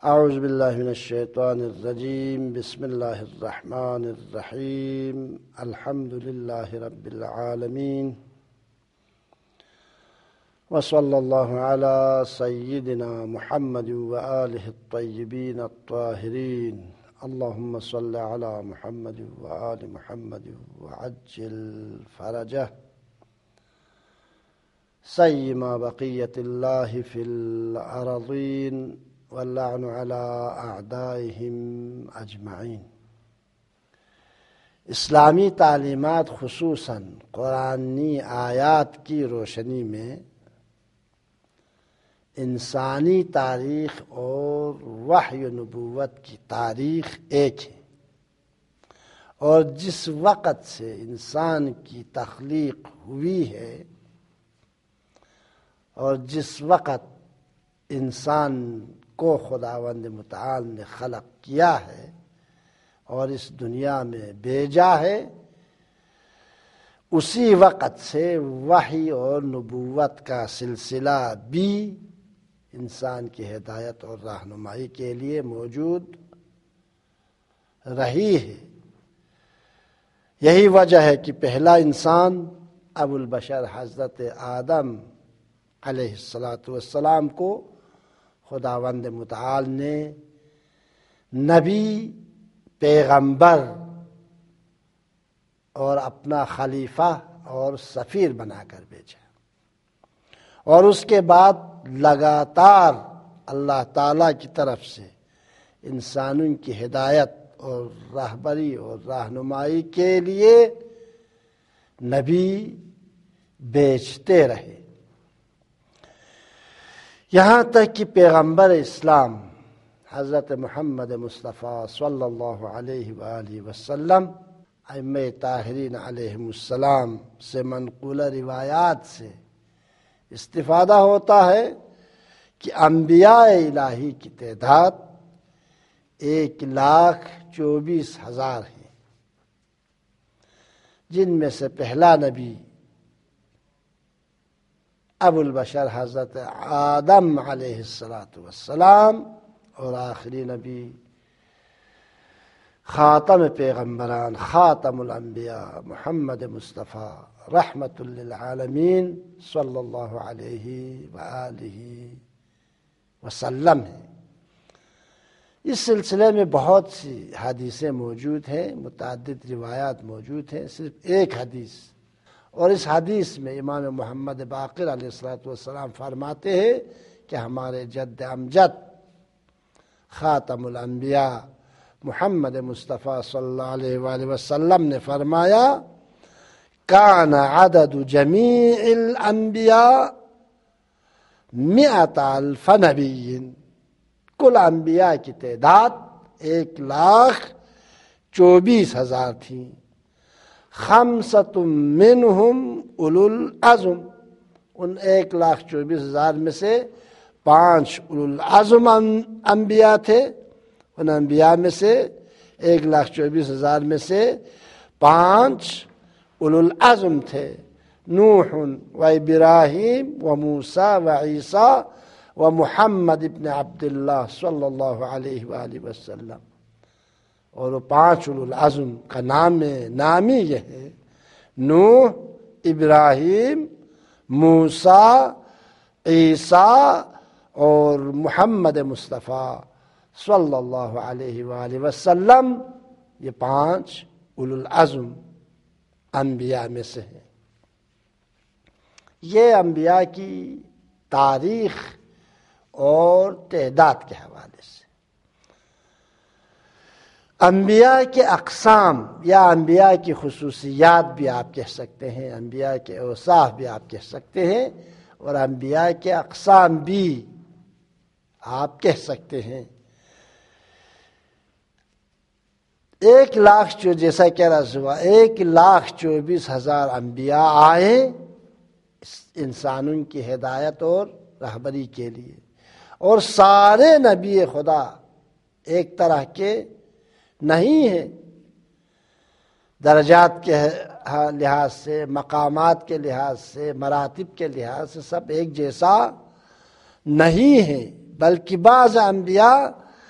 اعوذ باللہ من الشیطان الرجیم بسم اللہ الرحمن الرحیم الحمد للہ رب العالمین وصلی اللہ علی سیدنا محمد وآلہ الطیبین الطاہرین اللہم صل علی محمد وآل محمد وعجل فرجہ سیما بقیت اللہ فی الارضین واللعن على اعدائهم اجمعین۔ اسلامی تعلیمات خصوصاً قرآنی آیات کی روشنی میں انسانی تاریخ اور وحی و نبوت کی تاریخ ایک ہے، اور جس وقت سے انسان کی تخلیق ہوئی ہے اور جس وقت انسان کو خداوند متعال نے خلق کیا ہے اور اس دنیا میں بھیجا ہے، اسی وقت سے وحی اور نبوت کا سلسلہ بھی انسان کی ہدایت اور رہنمائی کے لیے موجود رہی ہے۔ یہی وجہ ہے کہ پہلا انسان ابو البشر حضرت آدم علیہ السلام کو خداوند متعال نے نبی، پیغمبر اور اپنا خلیفہ اور سفیر بنا کر بھیجا، اور اس کے بعد لگاتار اللہ تعالیٰ کی طرف سے انسانوں کی ہدایت اور رہبری اور رہنمائی کے لیے نبی بھیجتے رہے، یہاں تک کہ پیغمبر اسلام حضرت محمد مصطفیٰ صلی اللہ علیہ وآلہ وسلم ائمہ طاہرین علیہم السلام سے منقولہ روایات سے استفادہ ہوتا ہے کہ انبیاء الہی کی تعداد 1,24,000 ہے، جن میں سے پہلا نبی ابو البشر حضرت آدم علیہ السلام اور آخری نبی خاتم پیغمبران خاتم الانبیاء محمد مصطفیٰ رحمت للعالمین صلی اللہ علیہ وآلہ وسلم ہے۔ اس سلسلے میں بہت سی حدیثیں موجود ہیں، متعدد روایات موجود ہیں، صرف ایک حدیث، اور اس حدیث میں امام محمد باقر علیہ السلام فرماتے ہیں کہ ہمارے جد امجد خاتم الانبیاء محمد مصطفیٰ صلی اللہ علیہ وآلہ وسلم نے فرمایا کان عدد جمیع الانبیاء 100,000 نبی، کل انبیاء کی تعداد 1,24,000 تھی، 5 منہم اولو العزم، ان 1,24,000 میں سے 5 اولو العزم انبیاء تھے، ان انبیاء میں سے 1,24,000 میں سے 5 اولو العزم تھے، نوح و ابراہیم و موسیٰ و عیسیٰ و محمد ابن عبداللہ صلی اللہ علیہ وآلہ وسلم، اور وہ 5 اولو العزم کا نام ہی یہ ہے، نوح، ابراہیم، موسیٰ، عیسیٰ اور محمد مصطفیٰ صلی اللہ علیہ وآلہ وسلم، یہ 5 اولو العزم انبیاء میں سے ہیں۔ یہ انبیاء کی تاریخ اور تعداد کے حوالے سے۔ انبیاء کے اقسام یا انبیاء کی خصوصیات بھی آپ کہہ سکتے ہیں، انبیاء کے اوصاف بھی آپ کہہ سکتے ہیں، اور انبیاء کے اقسام بھی آپ کہہ سکتے ہیں۔ 1,00,000 جو جیسا کہ عرض ہوا 1,24,000 انبیاء آئے انسانوں کی ہدایت اور رہبری کے لیے، اور سارے نبی خدا ایک طرح کے نہیں ہیں، درجات کے لحاظ سے، مقامات کے لحاظ سے، مراتب کے لحاظ سے سب ایک جیسا نہیں ہیں، بلکہ بعض انبیاء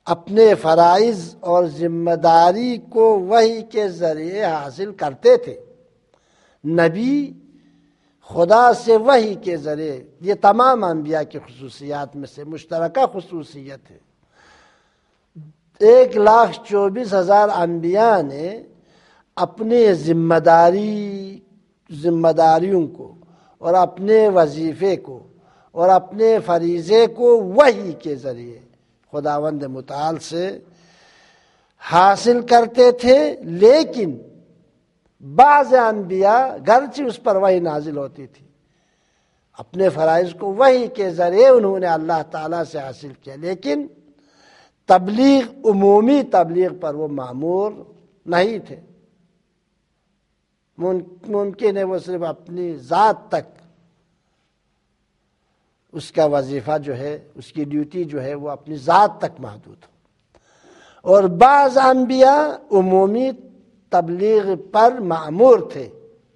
اپنے فرائض اور ذمہ داری کو وحی کے ذریعے حاصل کرتے تھے۔ نبی خدا سے وحی کے ذریعے، یہ تمام انبیاء کی خصوصیات میں سے مشترکہ خصوصیت ہے۔ 1,24,000 انبیاء نے اپنے ذمہ داریوں کو اور اپنے وظیفے کو اور اپنے فریضے کو وحی کے ذریعے خداوند متعال سے حاصل کرتے تھے، لیکن بعض انبیاء گرچہ اس پر وحی نازل ہوتی تھی، اپنے فرائض کو وحی کے ذریعے انہوں نے اللہ تعالیٰ سے حاصل کیا، لیکن تبلیغ، عمومی تبلیغ پر وہ مأمور نہیں تھے۔ ممکن ہے وہ صرف اپنی ذات تک اس کا وظیفہ جو ہے، اس کی ڈیوٹی جو ہے وہ اپنی ذات تک محدود ہو، اور بعض انبیاء عمومی تبلیغ پر مأمور تھے۔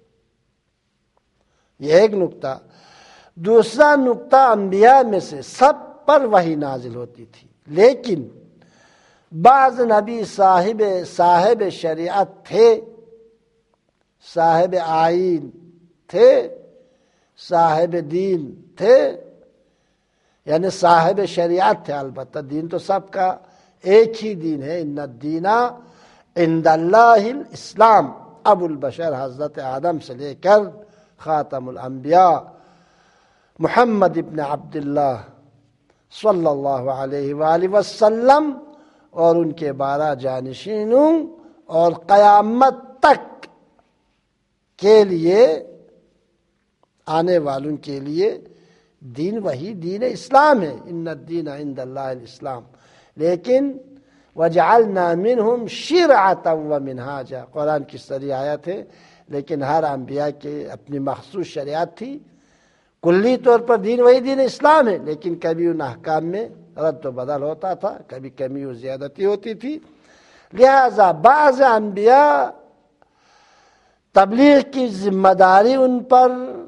یہ ایک نقطہ۔ دوسرا نقطہ، انبیاء میں سے سب پر وحی نازل ہوتی تھی، لیکن بعض نبی صاحب شریعت تھے، صاحب آئین تھے، صاحب دین تھے، یعنی صاحب شریعت تھے۔ البتہ دین تو سب کا ایک ہی دین ہے، ان الدین عند اللہ الاسلام۔ ابو البشر حضرت آدم سے لے کر خاتم الانبیاء محمد ابن عبداللہ صلی اللہ علیہ وآلہ وسلم اور ان کے 12 جانشینوں اور قیامت تک کے لیے، آنے والوں کے لیے دین وہی دین اسلام ہے، ان الدین عند اللہ الاسلام۔ لیکن وَجَعَلْنَا مِنْهُمْ شِرْعَةً وَمِنْهَاجًا، قرآن کی صریح آیت ہے، لیکن ہر انبیاء کے اپنی مخصوص شریعت تھی۔ کلی طور پر دین وہی دین اسلام ہے، لیکن کبھی ان احکام میں رد و بدل ہوتا تھا، کبھی کمی و زیادتی ہوتی تھی۔ لہذا بعض انبیاء تبلیغ کی ذمہ داری ان پر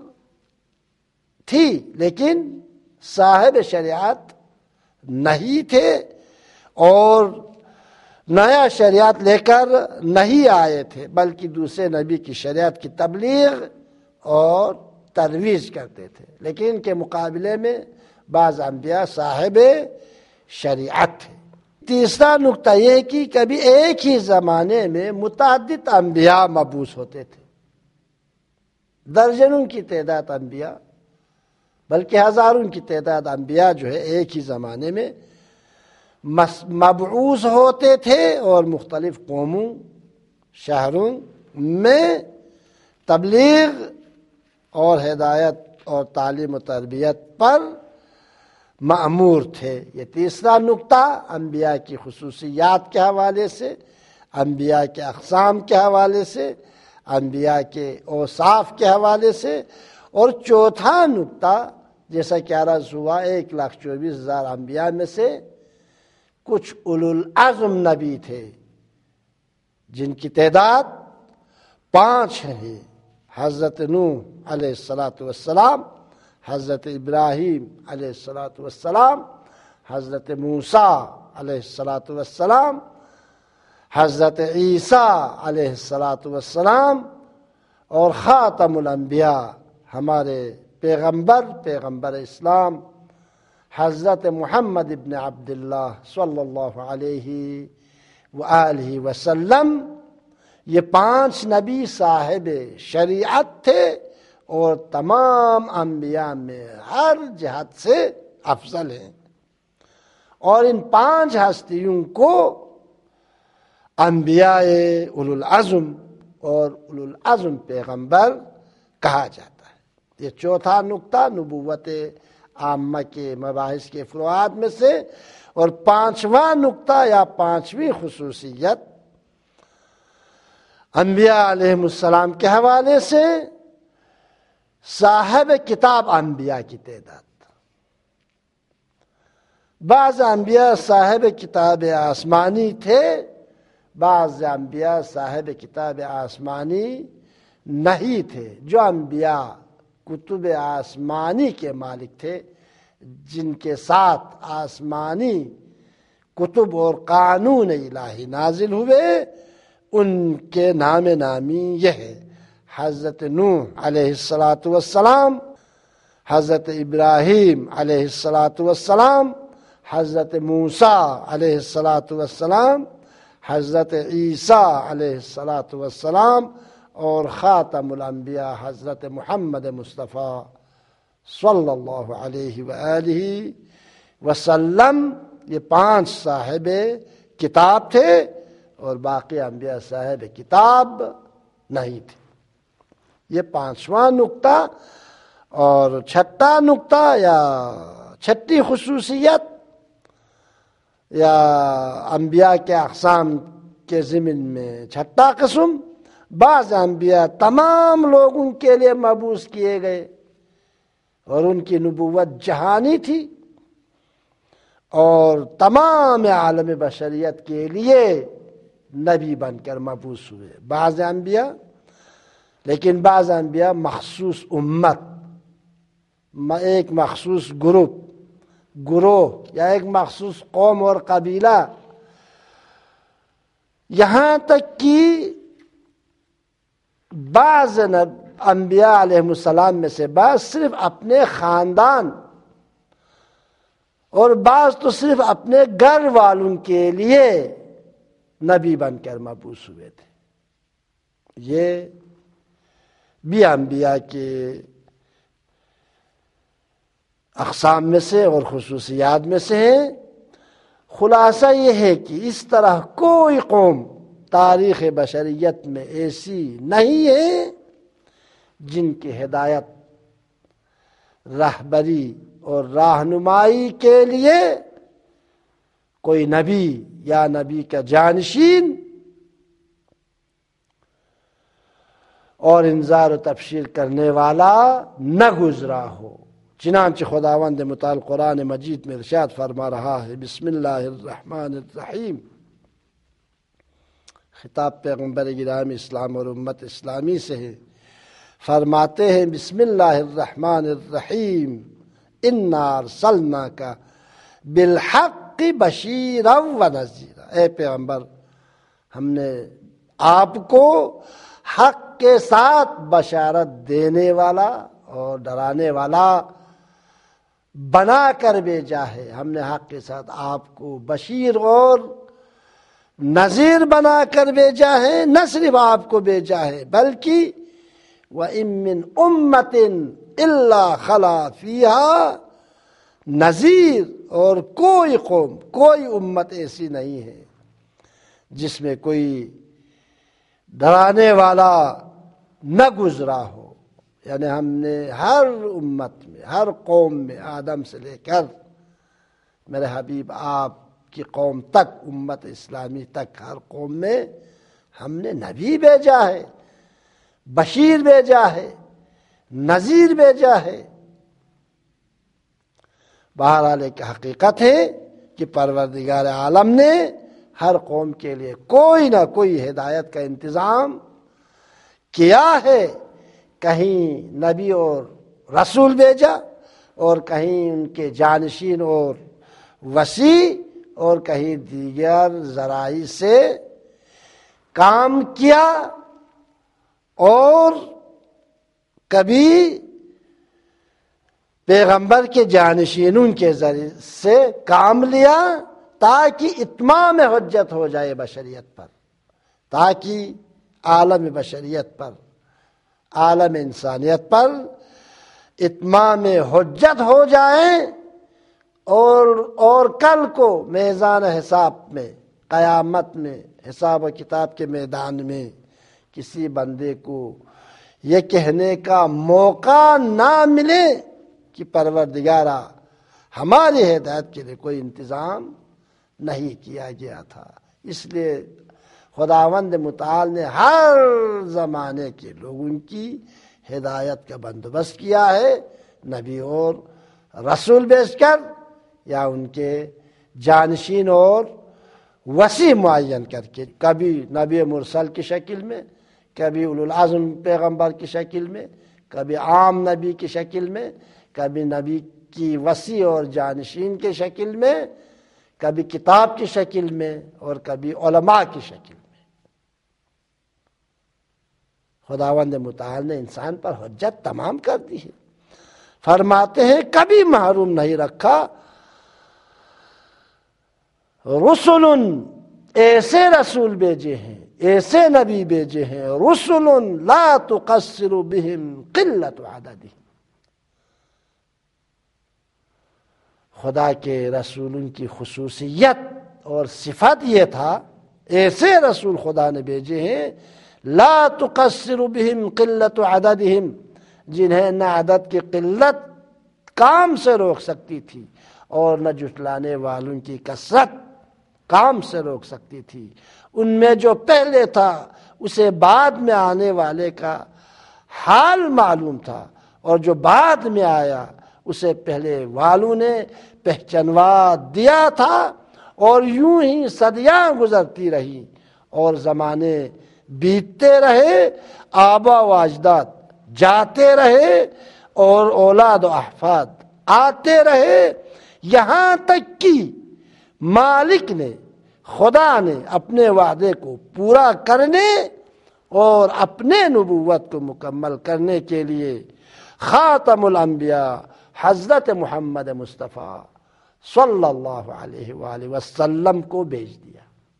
تھی، لیکن صاحب شریعت نہیں تھے، اور نیا شریعت لے کر نہیں آئے تھے، بلکہ دوسرے نبی کی شریعت کی تبلیغ اور ترویج کرتے تھے۔ لیکن ان کے مقابلے میں بعض انبیاء صاحب شریعت تھے۔ تیسرا نقطہ یہ ہے کہ کبھی ایک ہی زمانے میں متعدد انبیاء مبعوث ہوتے تھے، درجنوں کی تعداد انبیاء، بلکہ ہزاروں کی تعداد انبیاء جو ہے ایک ہی زمانے میں مبعوث ہوتے تھے، اور مختلف قوموں، شہروں میں تبلیغ اور ہدایت اور تعلیم و تربیت پر مأمور تھے۔ یہ تیسرا نقطہ انبیاء کی خصوصیات کے حوالے سے، انبیاء کے اقسام کے حوالے سے، انبیاء کے اوصاف کے حوالے سے۔ اور چوتھا نقطہ، جیسا کہ عرض ہوا، 1,24,000 انبیاء میں سے کچھ اولو العزم نبی تھے، جن کی تعداد 5 ہے۔ حضرت نوح علیہ السلام، حضرت ابراہیم علیہ السلام، حضرت موسیٰ علیہ السلام، حضرت عیسیٰ علیہ السلام، اور خاتم الانبیاء ہمارے پیغمبر اسلام حضرت محمد ابن عبداللہ صلی اللہ علیہ وآلہ وسلم۔ یہ 5 نبی صاحب شریعت تھے، اور تمام انبیاء میں ہر جہت سے افضل ہیں، اور ان 5 ہستیوں کو انبیاء اولو العزم اور اولو العزم پیغمبر کہا جاتا ہے۔ یہ چوتھا نقطہ نبوت عامہ کے مباحث کے فروعات میں سے، اور 5واں نقطہ یا 5ویں خصوصیت انبیاء علیہ السلام کے حوالے سے صاحب کتاب انبیاء کی تعداد۔ بعض انبیاء صاحب کتاب آسمانی تھے، بعض انبیاء صاحب کتاب آسمانی نہیں تھے۔ جو انبیاء کتب آسمانی کے مالک تھے، جن کے ساتھ آسمانی کتب اور قانون الہی نازل ہوئے ان کے نام نامی یہ ہے: حضرت نوح علیہ السلام، حضرت ابراہیم علیہ السلام، حضرت موسیٰ علیہ السلام، حضرت عیسیٰ علیہ السلام، اور خاتم الانبیاء حضرت محمد مصطفیٰ صلی اللہ علیہ وآلہ وسلم. یہ 5 صاحب کتاب تھے اور باقی انبیاء صاحب کتاب نہیں تھے. یہ 5واں نقطہ. اور 6واں نقطہ یا 6ٹھی خصوصیت یا انبیاء کے اقسام کے ضمن میں 6واں قسم: بعض انبیاء تمام لوگوں کے لیے مبعوث کیے گئے اور ان کی نبوت جہانی تھی اور تمام عالم بشریت کے لیے نبی بن کر مبعوث ہوئے بعض انبیاء. لیکن بعض انبیاء مخصوص امت، ایک مخصوص گروہ یا ایک مخصوص قوم اور قبیلہ، یہاں تک کہ بعض انبیاء علیہ السلام میں سے بعض صرف اپنے خاندان اور بعض تو صرف اپنے گھر والوں کے لیے نبی بن کر مبعوث ہوئے تھے. یہ بھی انبیاء کے اقسام میں سے اور خصوصیات میں سے ہیں. خلاصہ یہ ہے کہ اس طرح کوئی قوم تاریخ بشریت میں ایسی نہیں ہے جن کی ہدایت، رہبری اور رہنمائی کے لیے کوئی نبی یا نبی کا جانشین اور انذار و تبشیر کرنے والا نہ گزرا ہو. چنانچہ خداوند متعال قرآن مجید میں ارشاد فرما رہا ہے: بسم اللہ الرحمن الرحیم. خطاب پیغمبر گرامی اسلام اور امت اسلامی سے ہے. فرماتے ہیں: بسم اللہ الرحمن الرحیم، انا ارسلناک بالحق بشیرا ونذیرا. اے پیغمبر، ہم نے آپ کو حق کے ساتھ بشارت دینے والا اور ڈرانے والا بنا کر بھیجا ہے. ہم نے حق کے ساتھ آپ کو بشیر اور نذیر بنا کر بھیجا ہے. نہ صرف آپ کو بھیجا ہے بلکہ وَإِن مِّنْ أُمَّةٍ إِلَّا خَلَا فِيهَا نذیر، اور کوئی قوم، کوئی امت ایسی نہیں ہے جس میں کوئی ڈرانے والا نہ گزرا ہو. یعنی ہم نے ہر امت میں، ہر قوم میں، آدم سے لے کر میرے حبیب آپ کی قوم تک، امت اسلامی تک، ہر قوم میں ہم نے نبی بھیجا ہے، بشیر بھیجا ہے، نذیر بھیجا ہے. بہرحال ایک حقیقت ہے کہ پروردگار عالم نے ہر قوم کے لیے کوئی نہ کوئی ہدایت کا انتظام کیا ہے. کہیں نبی اور رسول بھیجا اور کہیں ان کے جانشین اور وسیع اور کہیں دیگر ذرائع سے کام کیا، اور کبھی پیغمبر کے جانشینوں کے ذریعے سے کام لیا تاکہ اتمام حجت ہو جائے بشریت پر، تاکہ عالم بشریت پر، عالم انسانیت پر اتمام حجت ہو جائے. اور کل کو میزان حساب میں، قیامت میں، حساب و کتاب کے میدان میں کسی بندے کو یہ کہنے کا موقع نہ ملے کہ پروردگارا ہماری ہدایت کے لیے کوئی انتظام نہیں کیا گیا تھا. اس لیے خداوند متعال نے ہر زمانے کے لوگوں کی ہدایت کا بندوبست کیا ہے، نبی اور رسول بھیج کر یا ان کے جانشین اور وسیع معین کر کے، کبھی نبی مرسل کی شکل میں، کبھی اولو العزم پیغمبر کی شکل میں، کبھی عام نبی کی شکل میں، کبھی نبی کی وسیع اور جانشین کی شکل میں، کبھی کتاب کی شکل میں اور کبھی علماء کی شکل میں۔ خداوند متعال نے انسان پر حجت تمام کر دی ہے۔ فرماتے ہیں کبھی محروم نہیں رکھا، رسل، ایسے رسول بھیجے ہیں، ایسے نبی بھیجے ہیں، رسل لا تقصر بہم قلت عددہم۔ خدا کے رسولوں کی خصوصیت اور صفت یہ تھا، ایسے رسول خدا نے بھیجے ہیں لا تقصر بہم قلت عددہم، جنہیں نہ عدد کی قلت کام سے روک سکتی تھی اور نہ جھٹلانے والوں کی کثرت کام سے روک سکتی تھی۔ ان میں جو پہلے تھا اسے بعد میں آنے والے کا حال معلوم تھا، اور جو بعد میں آیا اسے پہلے والوں نے پہچانوا دیا تھا، اور یوں ہی صدیاں گزرتی رہی اور زمانے بیتتے رہے، آبا و اجداد جاتے رہے اور اولاد و احفاد آتے رہے، یہاں تک کہ مالک نے، خدا نے اپنے وعدے کو پورا کرنے اور اپنے نبوت کو مکمل کرنے کے لیے خاتم الانبیاء حضرت محمد مصطفیٰ صلی اللہ علیہ وآلہ وسلم کو بھیج دیا۔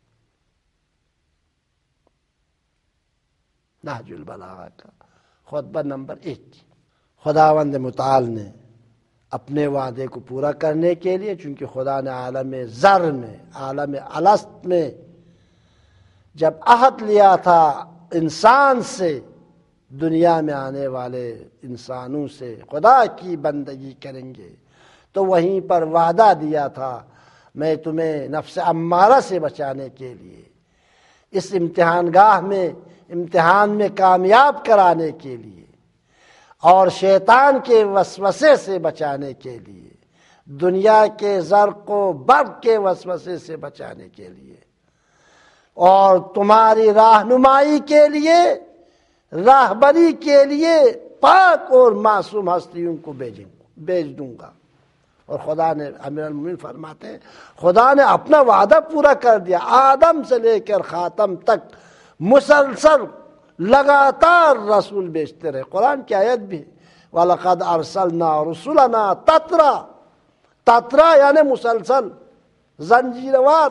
نہج البلاغہ کا خطبہ نمبر 1۔ خداوند متعال نے اپنے وعدے کو پورا کرنے کے لیے، چونکہ خدا نے عالم ذر میں، عالم الست میں جب عہد لیا تھا انسان سے، دنیا میں آنے والے انسانوں سے خدا کی بندگی کریں گے، تو وہیں پر وعدہ دیا تھا میں تمہیں نفس امارہ سے بچانے کے لیے، اس امتحان گاہ میں، امتحان میں کامیاب کرانے کے لیے، اور شیطان کے وسوسے سے بچانے کے لیے، دنیا کے زرق و برق کے وسوسے سے بچانے کے لیے، اور تمہاری رہنمائی کے لیے، راہبری کے لیے پاک اور معصوم ہستیوں کو بھیج دوں گا۔ اور خدا نے، امیر المومنین فرماتے ہیں، خدا نے اپنا وعدہ پورا کر دیا۔ آدم سے لے کر خاتم تک مسلسل لگاتار رسول بھیجتے رہے۔ قرآن کی آیت بھی، وَلَقَدْ أَرْسَلْنَا رُسُلَنَا تَتْرَا، تترا یعنی مسلسل، زنجیروار،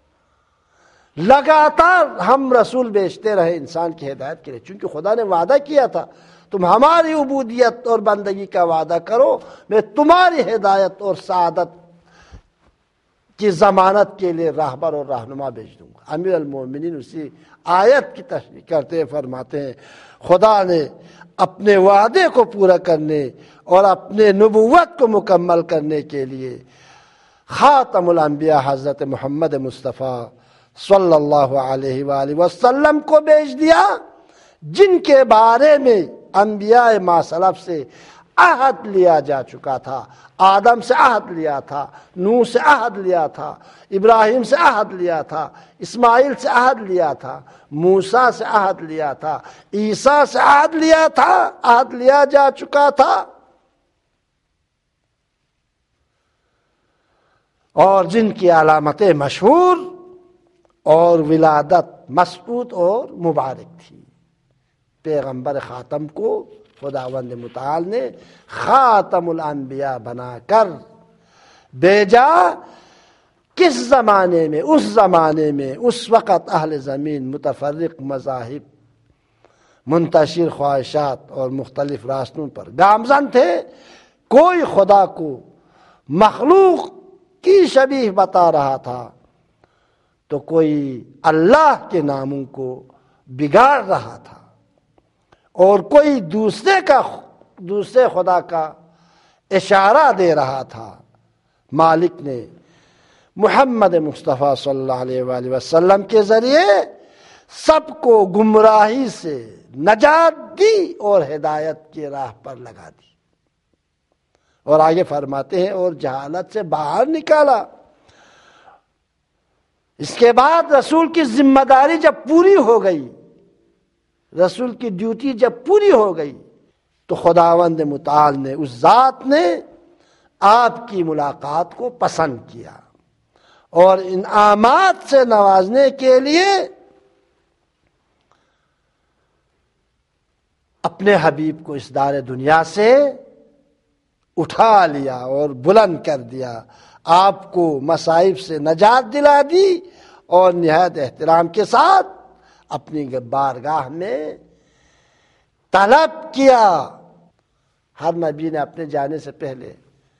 لگاتار ہم رسول بھیجتے رہے انسان کی ہدایت کے لیے، چونکہ خدا نے وعدہ کیا تھا تم ہماری عبودیت اور بندگی کا وعدہ کرو، میں تمہاری ہدایت اور سعادت کی ضمانت کے لیے راہبر اور رہنما بھیج دوں گا۔ امیر المومنین اسی آیت کی تشریح کرتے فرماتے ہیں خدا نے اپنے وعدے کو پورا کرنے اور اپنے نبوت کو مکمل کرنے کے لیے خاتم الانبیاء حضرت محمد مصطفیٰ صلی اللہ علیہ وآلہ وسلم کو بھیج دیا، جن کے بارے میں انبیاء ما سلف سے عہد لیا جا چکا تھا۔ آدم سے عہد لیا تھا، نوح سے عہد لیا تھا، ابراہیم سے عہد لیا تھا، اسماعیل سے عہد لیا تھا، موسیٰ سے عہد لیا تھا، عیسیٰ سے عہد لیا تھا، عہد لیا جا چکا تھا، اور جن کی علامتیں مشہور اور ولادت مسعود اور مبارک تھی۔ پیغمبر خاتم کو خداوند متعال نے خاتم الانبیاء بنا کر بھیجا۔ کس زمانے میں؟ اس زمانے میں اس وقت اہل زمین متفرق مذاہب، منتشر خواہشات اور مختلف راستوں پر گامزن تھے۔ کوئی خدا کو مخلوق کی شبیہ بتا رہا تھا تو کوئی اللہ کے ناموں کو بگاڑ رہا تھا، اور کوئی دوسرے خدا کا اشارہ دے رہا تھا۔ مالک نے محمد مصطفیٰ صلی اللہ علیہ وآلہ وسلم کے ذریعے سب کو گمراہی سے نجات دی اور ہدایت کی راہ پر لگا دی، اور آگے فرماتے ہیں اور جہالت سے باہر نکالا۔ اس کے بعد رسول کی ذمہ داری جب پوری ہو گئی، رسول کی ڈیوٹی جب پوری ہو گئی، تو خداوند متعال نے، اس ذات نے آپ کی ملاقات کو پسند کیا اور انعامات سے نوازنے کے لیے اپنے حبیب کو اس دار دنیا سے اٹھا لیا اور بلند کر دیا، آپ کو مصائب سے نجات دلا دی، اور نہایت احترام کے ساتھ اپنی بارگاہ میں طلب کیا۔ ہر نبی نے اپنے جانے سے پہلے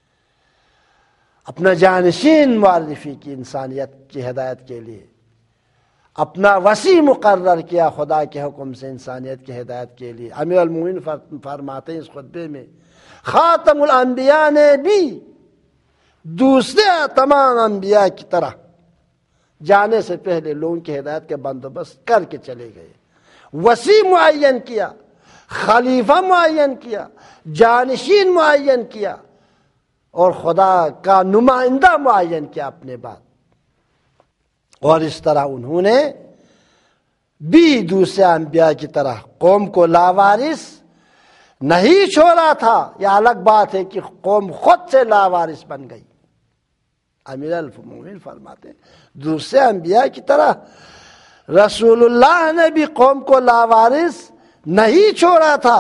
اپنا جانشین معرفی کی انسانیت کی ہدایت کے لیے، اپنا وسیع مقرر کیا خدا کے حکم سے انسانیت کی ہدایت کے لیے۔ امیر المومنین فرماتے ہیں اس خطبے میں، خاتم الانبیاء نے بھی دوسرے تمام انبیاء کی طرح جانے سے پہلے لوگوں کی ہدایت کے بندوبست کر کے چلے گئے، وسیع معین کیا، خلیفہ معین کیا، جانشین معین کیا، اور خدا کا نمائندہ معین کیا اپنے بعد۔ اور اس طرح انہوں نے بھی دوسرے انبیاء کی طرح قوم کو لاوارث نہیں چھوڑا تھا۔ یہ الگ بات ہے کہ قوم خود سے لاوارث بن گئی۔ امیر المومنین فرماتے ہیں دوسرے انبیاء کی طرح رسول اللہ نے بھی قوم کو لاوارث نہیں چھوڑا تھا،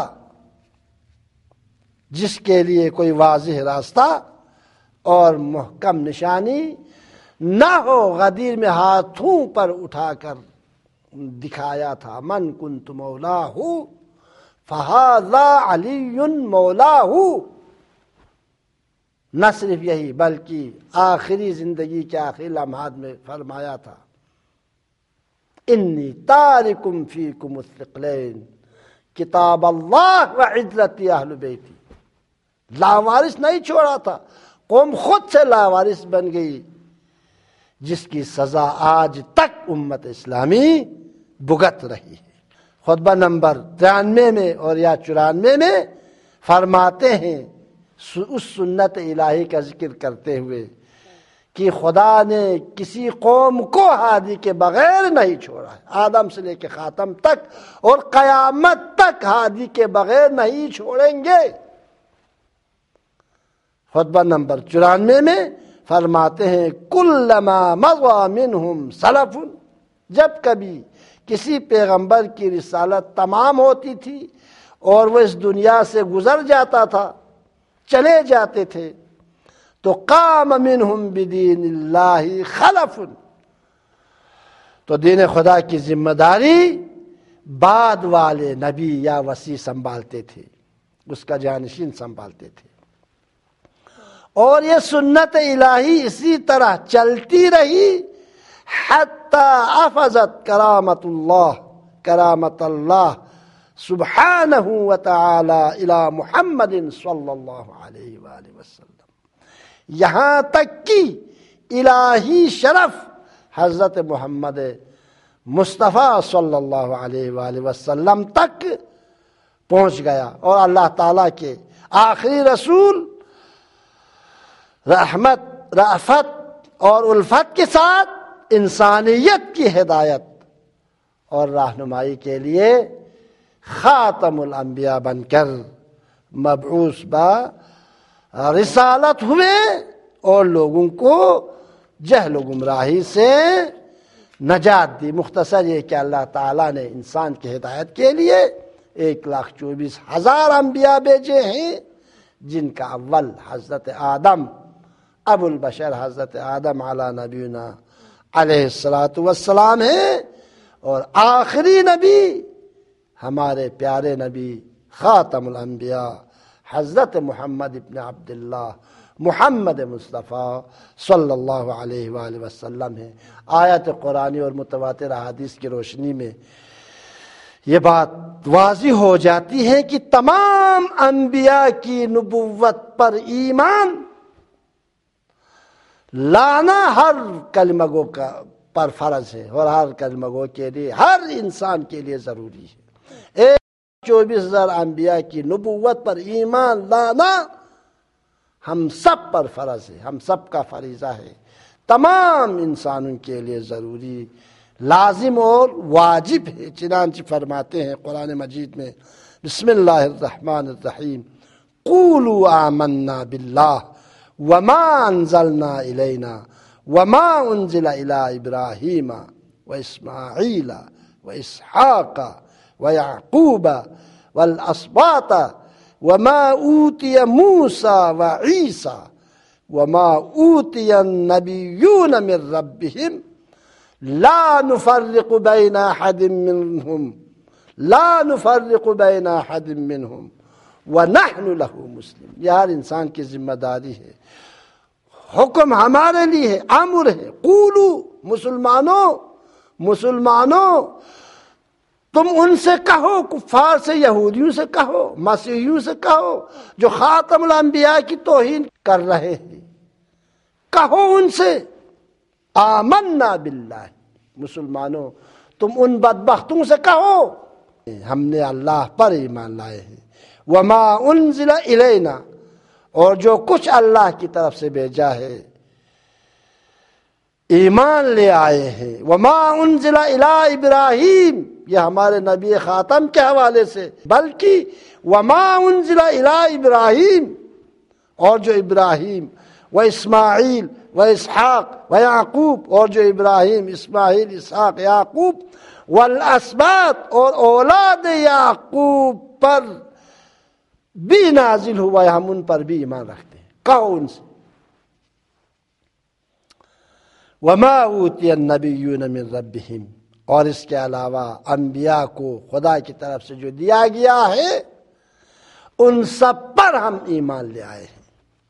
جس کے لیے کوئی واضح راستہ اور محکم نشانی نہ ہو، غدیر میں ہاتھوں پر اٹھا کر دکھایا تھا۔ من کنت مولاہ فہذا علی مولاہ، نہ صرف یہی بلکہ آخری زندگی کے آخری لمحات میں فرمایا تھا، انی تارکم فیکم الثقلین کتاب اللہ و عزتی اہل بیتی۔ لاوارث نہیں چھوڑا تھا، قوم خود سے لاوارث بن گئی، جس کی سزا آج تک امت اسلامی بھگت رہی ہے۔ خطبہ نمبر 93 میں اور یا 94 میں فرماتے ہیں اس سنت الہی کا ذکر کرتے ہوئے کہ خدا نے کسی قوم کو ہادی کے بغیر نہیں چھوڑا ہے، آدم سے لے کے خاتم تک اور قیامت تک ہادی کے بغیر نہیں چھوڑیں گے۔ خطبہ نمبر 94 میں فرماتے ہیں کلما مضى منهم سلف، جب کبھی کسی پیغمبر کی رسالت تمام ہوتی تھی اور وہ اس دنیا سے گزر جاتا تھا، چلے جاتے تھے، تو قام منهم بدین اللہ خلف، تو دین خدا کی ذمہ داری بعد والے نبی یا وصی سنبھالتے تھے، اس کا جانشین سنبھالتے تھے۔ اور یہ سنت الہی اسی طرح چلتی رہی حتی افضت کرامت اللہ سبحانہ وتعالی الی محمد صلی اللہ علیہ وآلہ وسلم، یہاں تک کہ الہی شرف حضرت محمد مصطفیٰ صلی اللہ علیہ وآلہ وسلم تک پہنچ گیا، اور اللہ تعالیٰ کے آخری رسول رحمت، رأفت اور الفت کے ساتھ انسانیت کی ہدایت اور رہنمائی کے لیے خاتم الانبیاء بن کر مبعوث با رسالت ہوئے، اور لوگوں کو جہل و گمراہی سے نجات دی۔ مختصر یہ کہ اللہ تعالیٰ نے انسان کی ہدایت کے لیے 1,24,000 انبیاء بھیجے ہیں، جن کا اول حضرت آدم ابو البشر حضرت آدم علی نبینا علیہ السلام ہے، اور آخری نبی ہمارے پیارے نبی خاتم الانبیاء حضرت محمد ابن عبداللہ محمد مصطفیٰ صلی اللہ علیہ وآلہ وسلم ہے۔ آیت قرآنی اور متواتر احادیث کی روشنی میں یہ بات واضح ہو جاتی ہے کہ تمام انبیاء کی نبوت پر ایمان لانا ہر کلمہ گو کا پر فرض ہے، اور ہر کلمہ گو کے لیے، ہر انسان کے لیے ضروری ہے۔ 1,24,000 انبیاء کی نبوت پر ایمان لانا ہم سب پر فرض ہے، ہم سب کا فریضہ ہے، تمام انسانوں کے لیے ضروری، لازم اور واجب ہے۔ چنانچہ فرماتے ہیں قرآن مجید میں، بسم اللہ الرحمن الرحیم، قولوا آمنا باللہ وما انزلنا الینا وما انزل الى ابراہیم واسماعیل واسحاق ویعقوب والاسباط وما اوتی موسیٰ وعیسیٰ وما اوتی النبیون من ربهم لا نفرق بین احد منهم ونحن له مسلم۔ یہ ہر انسان کی ذمہ داری ہے، حکم ہمارے لیے ہے، امر ہے۔ قولو، مسلمانوں تم ان سے کہو، کفار سے، یہودیوں سے کہو، مسیحیوں سے کہو جو خاتم الانبیاء کی توہین کر رہے ہیں، کہو ان سے آمنا باللہ، مسلمانوں تم ان بدبختوں سے کہو ہم نے اللہ پر ایمان لائے ہیں، وما انزل الینا، اور جو کچھ اللہ کی طرف سے بھیجا ہے ایمان لے آئے ہیں، وما انزل الی ابراہیم، یہ ہمارے نبی خاتم کے حوالے سے، بلکہ وما انزل الی ابراہیم، اور جو ابراہیم و اسماعیل و اسحاق و یعقوب، اور جو ابراہیم، اسماعیل، اسحاق، یعقوب والاسباط، اور اولاد یعقوب پر بھی نازل ہوا ہے، ہم ان پر بھی ایمان رکھتے ہیں، کہو ان سے۔ وما اوتی النبیون من ربهم، اور اس کے علاوہ انبیاء کو خدا کی طرف سے جو دیا گیا ہے ان سب پر ہم ایمان لے آئے ہیں،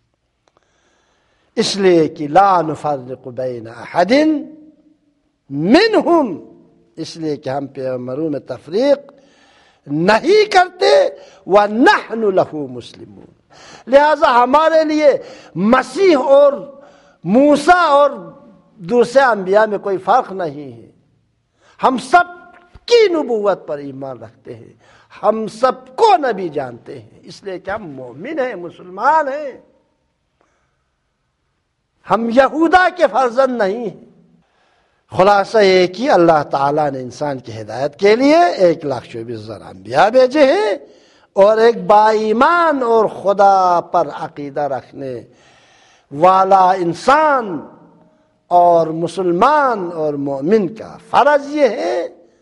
اس لیے کہ لا نفرق بین احد منہم، اس لیے کہ ہم پیغمبروں میں تفریق نہیں کرتے، وَنَحْنُ لَهُ مُسْلِمُونَ، لہذا ہمارے لیے مسیح اور موسیٰ اور دوسرے انبیاء میں کوئی فرق نہیں ہے، ہم سب کی نبوت پر ایمان رکھتے ہیں، ہم سب کو نبی جانتے ہیں، اس لیے کہ ہم مومن ہیں، مسلمان ہیں، ہم یہودا کے فرزند نہیں ہیں۔ خلاصہ یہ کہ اللہ تعالیٰ نے انسان کی ہدایت کے لیے 1,24,000 انبیاء بھیجے ہیں، اور ایک با ایمان اور خدا پر عقیدہ رکھنے والا انسان اور مسلمان اور مومن کا فرض یہ ہے،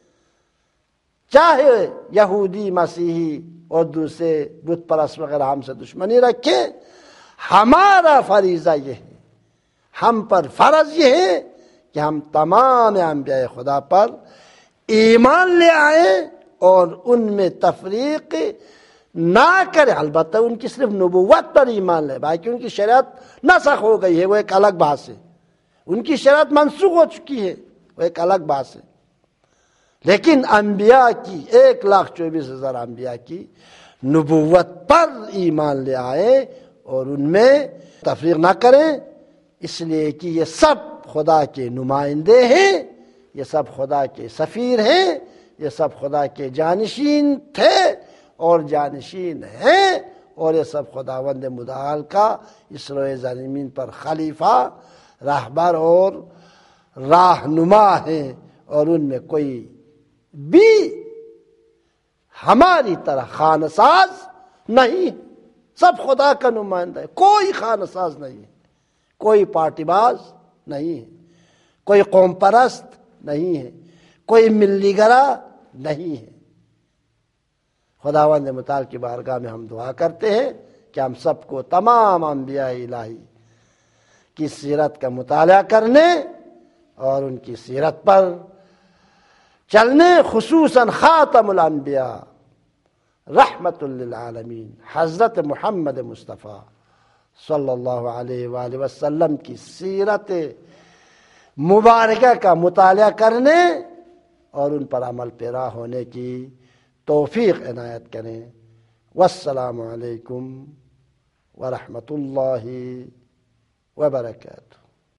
چاہے یہودی، مسیحی اور دوسرے بت پرست وغیرہ ہم سے دشمنی رکھے، ہمارا فریضہ یہ ہے، ہم پر فرض یہ ہے کہ ہم تمام انبیاء خدا پر ایمان لے آئیں اور ان میں تفریق نہ کریں، البتہ ان کی صرف نبوت پر ایمان لے، باقی ان کی شریعت نسخ ہو گئی ہے، وہ ایک الگ بات ہے، ان کی شریعت منسوخ ہو چکی ہے، وہ ایک الگ بات ہے، لیکن انبیاء کی 1,24,000 انبیاء کی نبوت پر ایمان لے آئے اور ان میں تفریق نہ کریں، اس لیے کہ یہ سب خدا کے نمائندے ہیں، یہ سب خدا کے سفیر ہیں، یہ سب خدا کے جانشین تھے اور جانشین ہیں، اور یہ سب خداوند متعال کا اس روئے زمین پر خلیفہ، راہبر اور راہنما ہیں، اور ان میں کوئی بھی ہماری طرح خانہ ساز نہیں، سب خدا کا نمائندہ ہے، کوئی خانہ ساز نہیں ہے، کوئی پارٹی باز نہیں ہے، کوئی قوم پرست نہیں ہے، کوئی ملی گرا نہیں ہے۔ خداوند متعال کی بارگاہ میں ہم دعا کرتے ہیں کہ ہم سب کو تمام انبیاء الہی کی سیرت کا مطالعہ کرنے اور ان کی سیرت پر چلنے، خصوصاً خاتم الانبیاء رحمت للعالمین حضرت محمد مصطفیٰ صلی اللہ علیہ وآلہ وسلم کی سیرت مبارکہ کا مطالعہ کرنے اور ان پر عمل پیرا ہونے کی توفیق عنایت کریں۔ والسلام علیکم ورحمۃ اللہ وبرکاتہ۔